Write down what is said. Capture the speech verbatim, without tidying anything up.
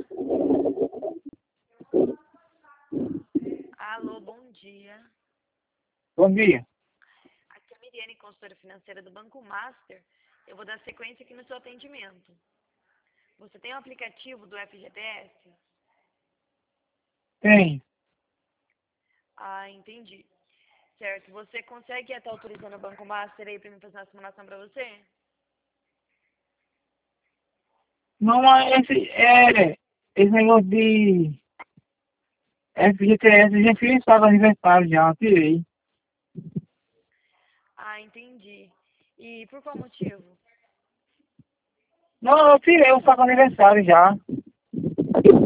Alô, bom dia. Bom dia. Aqui é a Miriane, consultora financeira do Banco Master. Eu vou dar sequência aqui no seu atendimento. Você tem o aplicativo do F G T S? Tem. Ah, entendi. Certo. Você consegue estar autorizando o Banco Master aí para mim fazer uma simulação para você? Não, mas esse, é, esse negócio de F G T S, eu já fiz para aniversário já, eu tirei. Ah, entendi. E por qual motivo? Não, eu tirei o saco aniversário já.